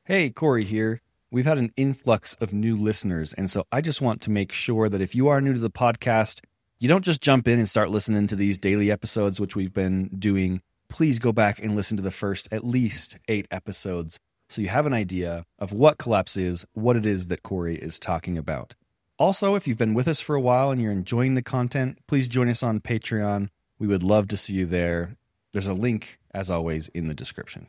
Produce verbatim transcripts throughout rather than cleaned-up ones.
Hey, Corey here. We've had an influx of new listeners, and so I just want to make sure that if you are new to the podcast, you don't just jump in and start listening to these daily episodes, which we've been doing. Please go back and listen to the first at least eight episodes so you have an idea of what Collapse is, what it is that Corey is talking about. Also, if you've been with us for a while and you're enjoying the content, please join us on Patreon. We would love to see you there. There's a link, as always, in the description.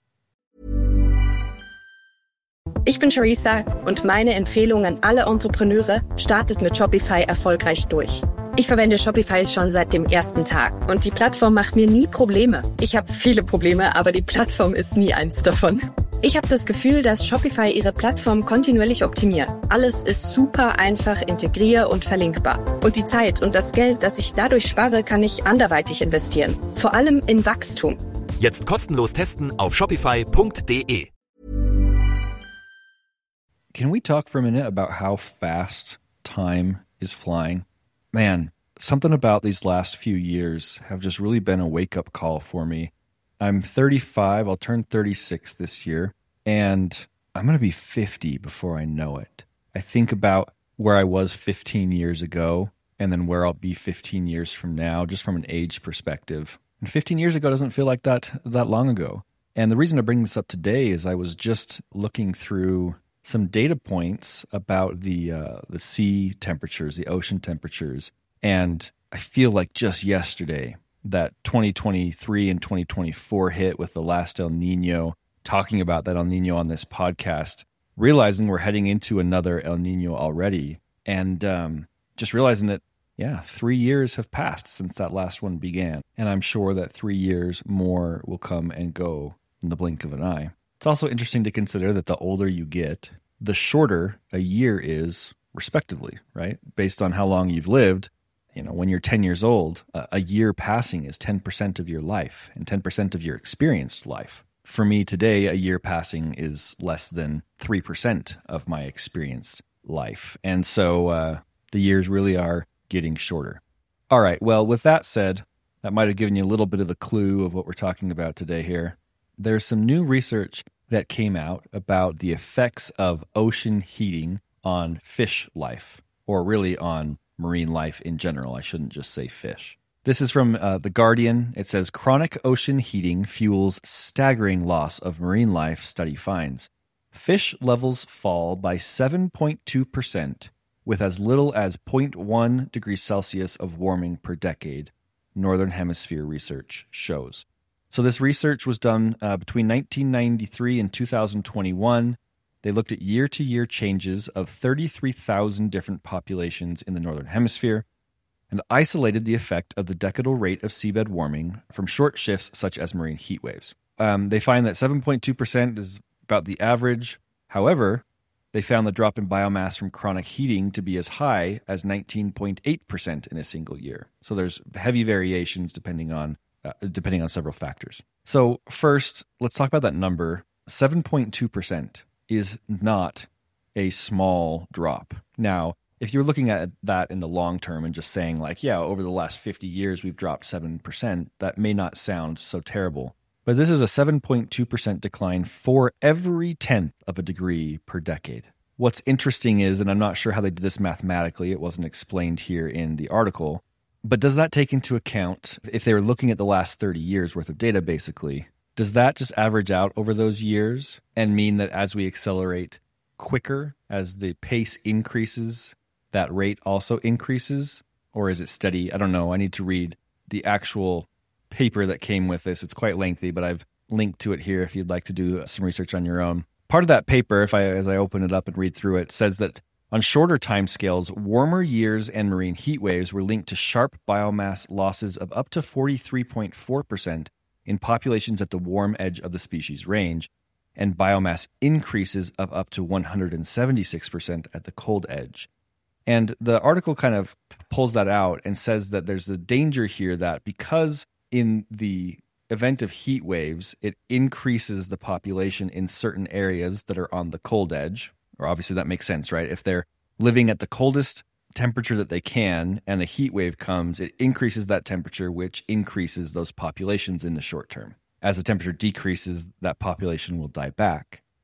Ich bin Charissa und meine Empfehlung an alle Entrepreneure, startet mit Shopify erfolgreich durch. Ich verwende Shopify schon seit dem ersten Tag und die Plattform macht mir nie Probleme. Ich habe viele Probleme, aber die Plattform ist nie eins davon. Ich habe das Gefühl, dass Shopify ihre Plattform kontinuierlich optimiert. Alles ist super einfach, integrier- und verlinkbar. Und die Zeit und das Geld, das ich dadurch spare, kann ich anderweitig investieren. Vor allem in Wachstum. Jetzt kostenlos testen auf shopify punkt de. Can we talk for a minute about how fast time is flying? Man, something about these last few years have just really been a wake-up call for me. I'm thirty-five, I'll turn thirty-six this year, and I'm going to be fifty before I know it. I think about where I was fifteen years ago, and then where I'll be fifteen years from now, just from an age perspective. And fifteen years ago doesn't feel like that that long ago. And the reason I bring this up today is I was just looking through some data points about the uh, the sea temperatures, the ocean temperatures, and I feel like just yesterday that twenty twenty-three and twenty twenty-four hit with the last El Nino, talking about that El Nino on this podcast, realizing we're heading into another El Nino already, and um, just realizing that, yeah, three years have passed since that last one began, and I'm sure that three years more will come and go in the blink of an eye. It's also interesting to consider that the older you get, the shorter a year is, respectively, right? Based on how long you've lived. You know, when you're ten years old, a year passing is ten percent of your life and ten percent of your experienced life. For me today, a year passing is less than three percent of my experienced life. And so uh, the years really are getting shorter. All right, well, with that said, that might have given you a little bit of a clue of what we're talking about today here. There's some new research that came out about the effects of ocean heating on fish life, or really on marine life in general. I shouldn't just say fish. This is from uh, The Guardian. It says, chronic ocean heating fuels staggering loss of marine life, study finds. Fish levels fall by seven point two percent with as little as zero point one degrees Celsius of warming per decade, Northern Hemisphere research shows. So this research was done uh, between nineteen ninety-three and two thousand twenty-one. They looked at year-to-year changes of thirty-three thousand different populations in the Northern Hemisphere and isolated the effect of the decadal rate of seabed warming from short shifts such as marine heat waves. Um, they find that seven point two percent is about the average. However, they found the drop in biomass from chronic heating to be as high as nineteen point eight percent in a single year. So there's heavy variations depending on Uh, depending on several factors. So first, let's talk about that number. seven point two percent is not a small drop. Now, if you're looking at that in the long term and just saying like, yeah, over the last fifty years, we've dropped seven percent, that may not sound so terrible. But this is a seven point two percent decline for every tenth of a degree per decade. What's interesting is, and I'm not sure how they did this mathematically, it wasn't explained here in the article, but does that take into account, if they were looking at the last thirty years worth of data, basically, does that just average out over those years and mean that as we accelerate quicker, as the pace increases, that rate also increases? Or is it steady? I don't know. I need to read the actual paper that came with this. It's quite lengthy, but I've linked to it here if you'd like to do some research on your own. Part of that paper, if I as I open it up and read through it, says that on shorter timescales, warmer years and marine heat waves were linked to sharp biomass losses of up to forty-three point four percent in populations at the warm edge of the species range, and biomass increases of up to one hundred seventy-six percent at the cold edge. And the article kind of pulls that out and says that there's the danger here that because in the event of heat waves, it increases the population in certain areas that are on the cold edge, or obviously that makes sense, right? If they're living at the coldest temperature that they can and a heat wave comes, it increases that temperature, which increases those populations in the short term. As the temperature decreases, that population will die back. But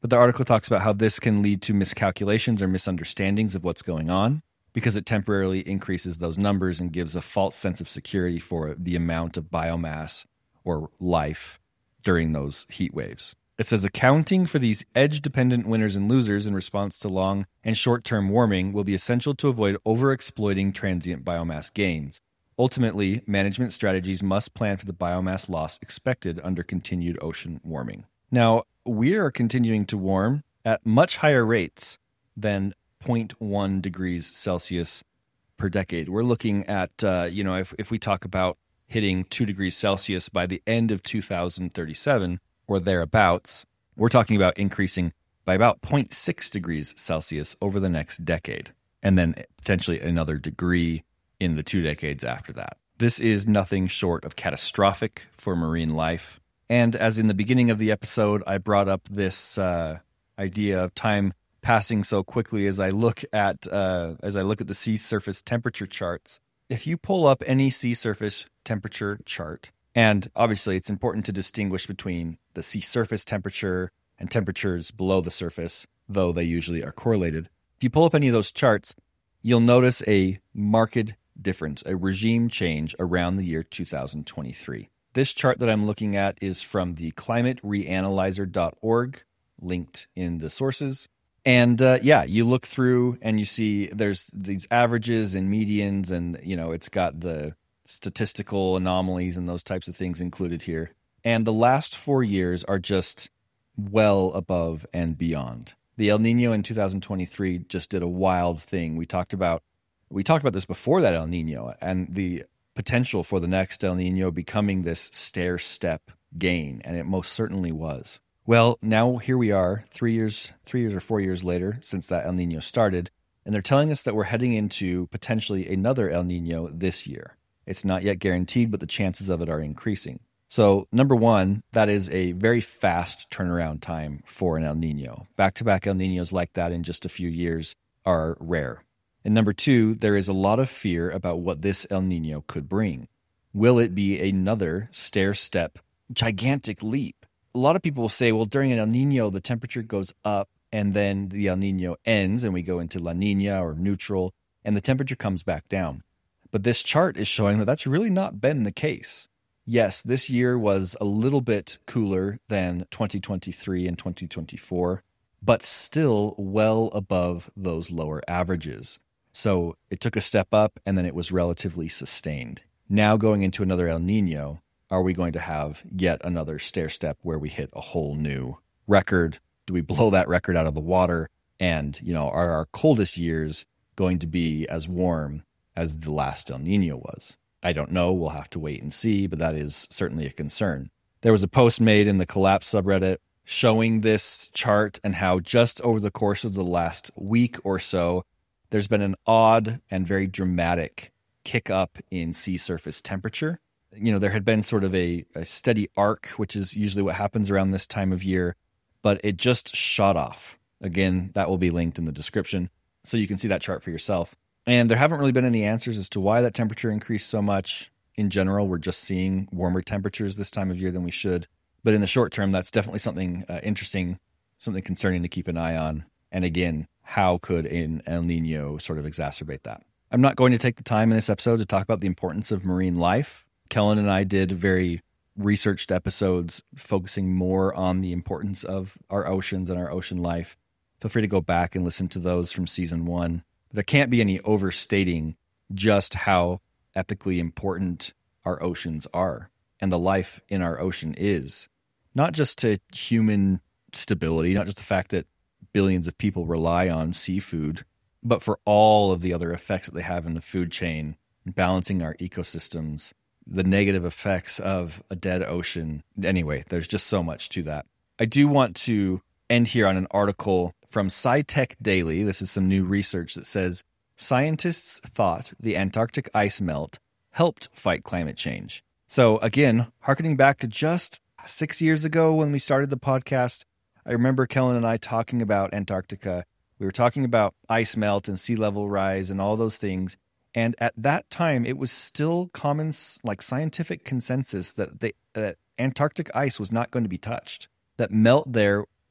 But the article talks about how this can lead to miscalculations or misunderstandings of what's going on because it temporarily increases those numbers and gives a false sense of security for the amount of biomass or life during those heat waves. It says accounting for these edge-dependent winners and losers in response to long and short-term warming will be essential to avoid overexploiting transient biomass gains. Ultimately, management strategies must plan for the biomass loss expected under continued ocean warming. Now, we are continuing to warm at much higher rates than zero point one degrees Celsius per decade. We're looking at, uh, you know, if, if we talk about hitting two degrees Celsius by the end of two thousand thirty-seven, or thereabouts, we're talking about increasing by about zero point six degrees Celsius over the next decade, and then potentially another degree in the two decades after that. This is nothing short of catastrophic for marine life. And as in the beginning of the episode, I brought up this uh, idea of time passing so quickly as I look at uh, as I look at the sea surface temperature charts. If you pull up any sea surface temperature chart, and obviously it's important to distinguish between the sea surface temperature and temperatures below the surface, though they usually are correlated. If you pull up any of those charts, you'll notice a marked difference, a regime change around the year two thousand twenty-three. This chart that I'm looking at is from the climate reanalyzer dot org, linked in the sources. And uh, yeah, you look through and you see there's these averages and medians, and you know it's got the statistical anomalies and those types of things included here. And the last four years are just well above and beyond. The El Nino in two thousand twenty-three just did a wild thing. We talked about we talked about this before that El Nino and the potential for the next El Nino becoming this stair-step gain, and it most certainly was. Well, now here we are, three years, three years or four years later since that El Nino started, and they're telling us that we're heading into potentially another El Nino this year. It's not yet guaranteed, but the chances of it are increasing. So, number one, that is a very fast turnaround time for an El Nino. Back-to-back El Ninos like that in just a few years are rare. And number two, there is a lot of fear about what this El Nino could bring. Will it be another stair-step, gigantic leap? A lot of people will say, well, during an El Nino, the temperature goes up, and then the El Nino ends, and we go into La Nina or neutral, and the temperature comes back down. But this chart is showing that that's really not been the case. Yes, this year was a little bit cooler than twenty twenty-three and twenty twenty-four, but still well above those lower averages. So it took a step up, and then it was relatively sustained. Now going into another El Nino, are we going to have yet another stair step where we hit a whole new record? Do we blow that record out of the water? And, you know, are our coldest years going to be as warm as the last El Nino was? I don't know. We'll have to wait and see, but that is certainly a concern. There was a post made in the Collapse subreddit showing this chart and how just over the course of the last week or so, there's been an odd and very dramatic kick up in sea surface temperature. You know, there had been sort of a, a steady arc, which is usually what happens around this time of year, but it just shot off. Again, that will be linked in the description, so you can see that chart for yourself. And there haven't really been any answers as to why that temperature increased so much. In general, we're just seeing warmer temperatures this time of year than we should. But in the short term, that's definitely something uh, interesting, something concerning to keep an eye on. And again, how could an El Nino sort of exacerbate that? I'm not going to take the time in this episode to talk about the importance of marine life. Kellen and I did very researched episodes focusing more on the importance of our oceans and our ocean life. Feel free to go back and listen to those from season one. There can't be any overstating just how epically important our oceans are and the life in our ocean is. Not just to human stability, not just the fact that billions of people rely on seafood, but for all of the other effects that they have in the food chain, balancing our ecosystems, the negative effects of a dead ocean. Anyway, there's just so much to that. I do want to end here on an article from SciTech Daily. This is some new research that says scientists thought the Antarctic ice melt helped fight climate change. So again, harkening back to just six years ago when we started the podcast, I remember Kellen and I talking about Antarctica. We were talking about ice melt and sea level rise and all those things. And at that time, it was still common, like scientific consensus that the uh, Antarctic ice was not going to be touched. That melt there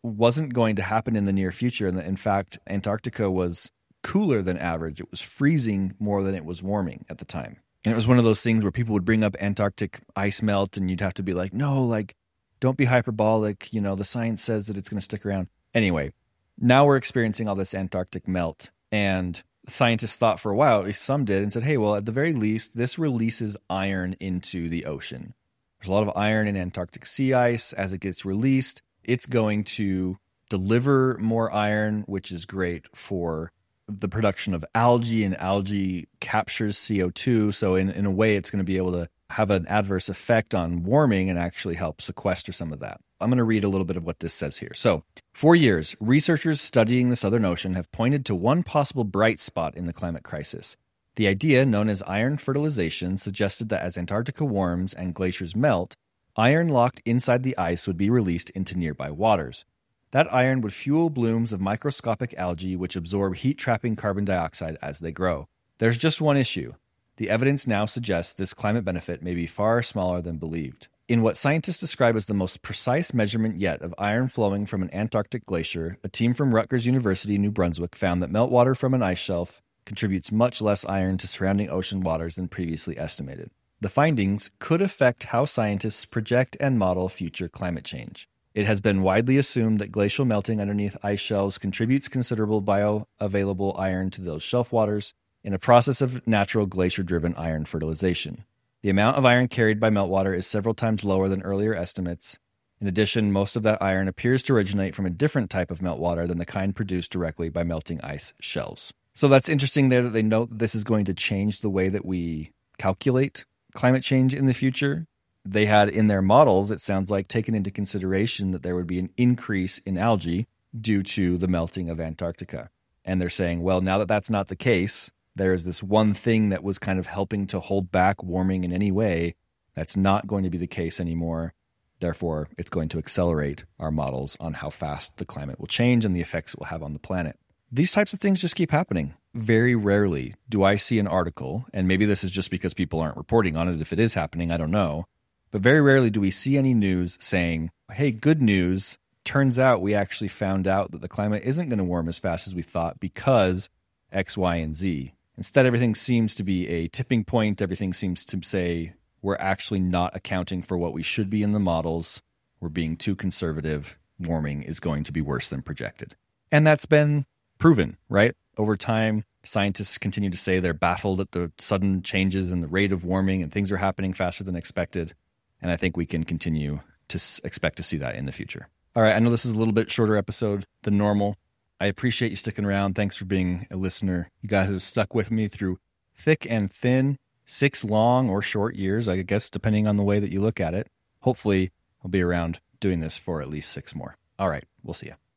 wasn't going to happen in the near future. And in fact, Antarctica was cooler than average. It was freezing more than it was warming at the time. And it was one of those things where people would bring up Antarctic ice melt and you'd have to be like, no, like, don't be hyperbolic. You know, the science says that it's going to stick around. Anyway, now we're experiencing all this Antarctic melt. And scientists thought for a while, at least some did, and said, hey, well, at the very least, this releases iron into the ocean. There's a lot of iron in Antarctic sea ice. As it gets released, it's going to deliver more iron, which is great for the production of algae, and algae captures C O two. So in, in a way, it's going to be able to have an adverse effect on warming and actually help sequester some of that. I'm going to read a little bit of what this says here. So, for years, researchers studying the Southern Ocean have pointed to one possible bright spot in the climate crisis. The idea, known as iron fertilization, suggested that as Antarctica warms and glaciers melt, iron locked inside the ice would be released into nearby waters. That iron would fuel blooms of microscopic algae which absorb heat-trapping carbon dioxide as they grow. There's just one issue. The evidence now suggests this climate benefit may be far smaller than believed. In what scientists describe as the most precise measurement yet of iron flowing from an Antarctic glacier, a team from Rutgers University, New Brunswick, found that meltwater from an ice shelf contributes much less iron to surrounding ocean waters than previously estimated. The findings could affect how scientists project and model future climate change. It has been widely assumed that glacial melting underneath ice shelves contributes considerable bioavailable iron to those shelf waters in a process of natural glacier-driven iron fertilization. The amount of iron carried by meltwater is several times lower than earlier estimates. In addition, most of that iron appears to originate from a different type of meltwater than the kind produced directly by melting ice shelves. So that's interesting there that they note that this is going to change the way that we calculate climate change in the future. They had in their models, it sounds like, taken into consideration that there would be an increase in algae due to the melting of Antarctica. And they're saying, well, now that that's not the case, there is this one thing that was kind of helping to hold back warming in any way. That's not going to be the case anymore. Therefore, it's going to accelerate our models on how fast the climate will change and the effects it will have on the planet. These types of things just keep happening. Very rarely do I see an article, and maybe this is just because people aren't reporting on it. If it is happening, I don't know. But very rarely do we see any news saying, hey, good news, turns out we actually found out that the climate isn't going to warm as fast as we thought because X, Y, and Z. Instead, everything seems to be a tipping point. Everything seems to say we're actually not accounting for what we should be in the models. We're being too conservative. Warming is going to be worse than projected. And that's been proven, right? Over time, scientists continue to say they're baffled at the sudden changes in the rate of warming and things are happening faster than expected. And I think we can continue to s- expect to see that in the future. All right, I know this is a little bit shorter episode than normal. I appreciate you sticking around. Thanks for being a listener. You guys have stuck with me through thick and thin, six long or short years, I guess, depending on the way that you look at it. Hopefully, I'll be around doing this for at least six more. All right, we'll see you.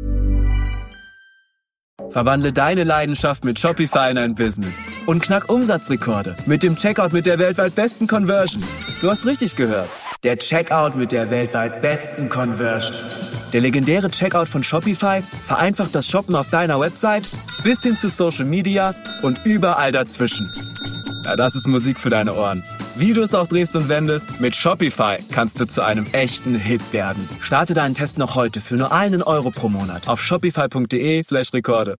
Verwandle deine Leidenschaft mit Shopify in ein Business und knack Umsatzrekorde mit dem Checkout mit der weltweit besten Conversion. Du hast richtig gehört. Der Checkout mit der weltweit besten Conversion. Der legendäre Checkout von Shopify vereinfacht das Shoppen auf deiner Website bis hin zu Social Media und überall dazwischen. Ja, das ist Musik für deine Ohren. Wie du es auch drehst und wendest, mit Shopify kannst du zu einem echten Hit werden. Starte deinen Test noch heute für nur einen Euro pro Monat auf shopify.de slash Rekorde.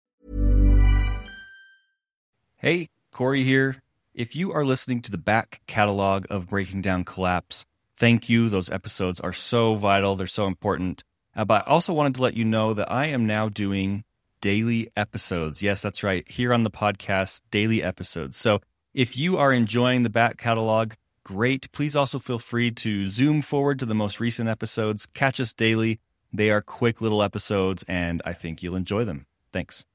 Hey, Corey here. If you are listening to the back catalog of Breaking Down Collapse, thank you. Those episodes are so vital. They're so important. Uh, but I also wanted to let you know that I am now doing daily episodes. Yes, that's right. Here on the podcast, daily episodes. So if you are enjoying the back catalog, great. Please also feel free to zoom forward to the most recent episodes. Catch us daily. They are quick little episodes, and I think you'll enjoy them. Thanks.